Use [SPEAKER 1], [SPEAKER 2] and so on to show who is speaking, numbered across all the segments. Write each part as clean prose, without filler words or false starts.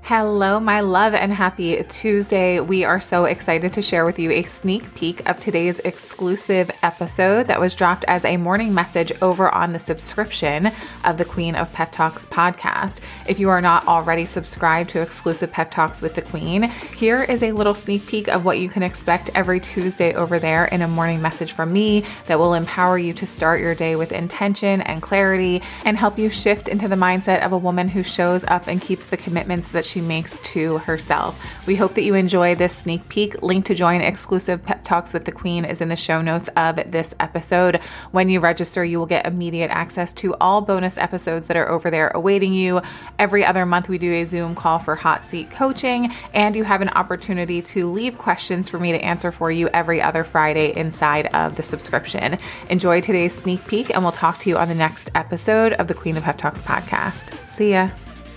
[SPEAKER 1] Hello, my love, and happy Tuesday. We are so excited to share with you a sneak peek of today's exclusive episode that was dropped as a morning message over on the subscription of the Queen of Pep Talks podcast. If you are not already subscribed to exclusive Pep Talks with the Queen, here is a little sneak peek of what you can expect every Tuesday over there in a morning message from me that will empower you to start your day with intention and clarity and help you shift into the mindset of a woman who shows up and keeps the commitments that she makes to herself. We hope that you enjoy this sneak peek. Link to join exclusive Pep Talks with the Queen is in the show notes of this episode. When you register, you will get immediate access to all bonus episodes that are over there awaiting you. Every other month, we do a Zoom call for hot seat coaching, and you have an opportunity to leave questions for me to answer for you every other Friday inside of the subscription. Enjoy today's sneak peek, and we'll talk to you on the next episode of the Queen of Pep Talks podcast. See ya.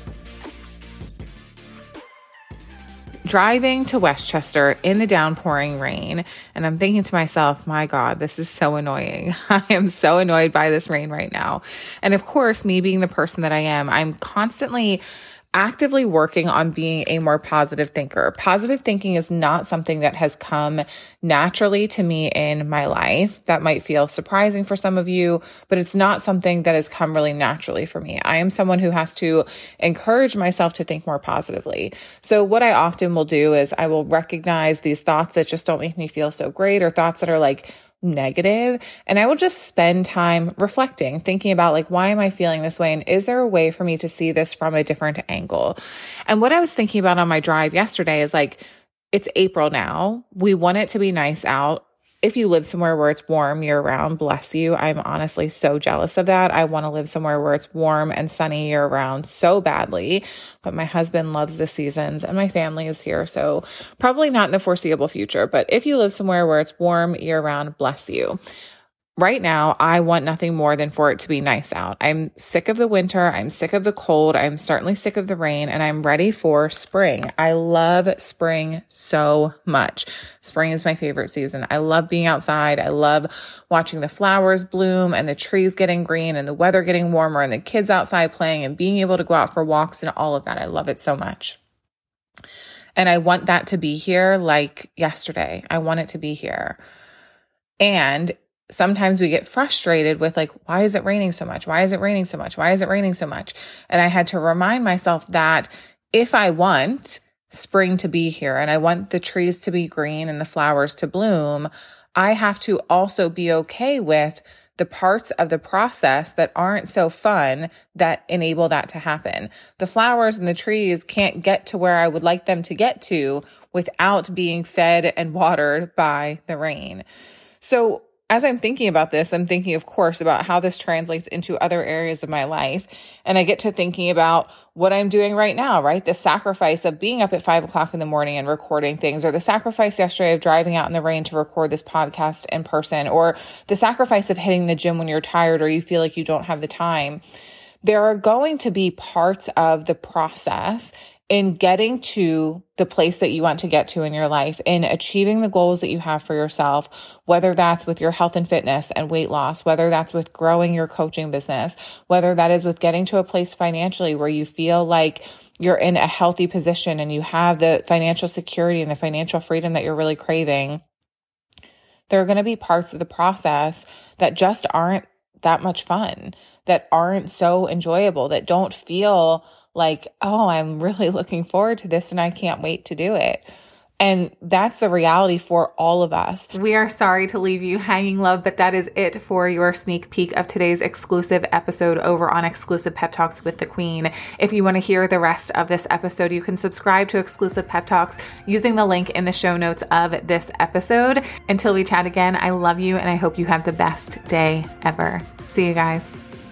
[SPEAKER 1] Driving to Westchester in the downpouring rain, and I'm thinking to myself, my God, this is so annoying. I am so annoyed by this rain right now. And of course, me being the person that I am, I'm constantly actively working on being a more positive thinker. Positive thinking is not something that has come naturally to me in my life. That might feel surprising for some of you, but it's not something that has come really naturally for me. I am someone who has to encourage myself to think more positively. So what I often will do is I will recognize these thoughts that just don't make me feel so great, or thoughts that are like negative. And I will just spend time reflecting, thinking about like, why am I feeling this way? And is there a way for me to see this from a different angle? And what I was thinking about on my drive yesterday is like, it's April now. We want it to be nice out. If you live somewhere where it's warm year round, bless you. I'm honestly so jealous of that. I want to live somewhere where it's warm and sunny year round so badly, but my husband loves the seasons and my family is here. So probably not in the foreseeable future, but if you live somewhere where it's warm year round, bless you. Right now, I want nothing more than for it to be nice out. I'm sick of the winter. I'm sick of the cold. I'm certainly sick of the rain, and I'm ready for spring. I love spring so much. Spring is my favorite season. I love being outside. I love watching the flowers bloom and the trees getting green and the weather getting warmer and the kids outside playing and being able to go out for walks and all of that. I love it so much. And I want that to be here like yesterday. I want it to be here. And sometimes we get frustrated with like, why is it raining so much? Why is it raining so much? Why is it raining so much? And I had to remind myself that if I want spring to be here and I want the trees to be green and the flowers to bloom, I have to also be okay with the parts of the process that aren't so fun that enable that to happen. The flowers and the trees can't get to where I would like them to get to without being fed and watered by the rain. So as I'm thinking about this, I'm thinking, of course, about how this translates into other areas of my life. And I get to thinking about what I'm doing right now, right? The sacrifice of being up at 5 o'clock in the morning and recording things, or the sacrifice yesterday of driving out in the rain to record this podcast in person, or the sacrifice of hitting the gym when you're tired or you feel like you don't have the time. There are going to be parts of the process in getting to the place that you want to get to in your life, in achieving the goals that you have for yourself, whether that's with your health and fitness and weight loss, whether that's with growing your coaching business, whether that is with getting to a place financially where you feel like you're in a healthy position and you have the financial security and the financial freedom that you're really craving. There are going to be parts of the process that just aren't that much fun, that aren't so enjoyable, that don't feel like, oh, I'm really looking forward to this and I can't wait to do it. And that's the reality for all of us. We are sorry to leave you hanging, love, but that is it for your sneak peek of today's exclusive episode over on Exclusive Pep Talks with the Queen. If you want to hear the rest of this episode, you can subscribe to Exclusive Pep Talks using the link in the show notes of this episode. Until we chat again, I love you and I hope you have the best day ever. See you guys.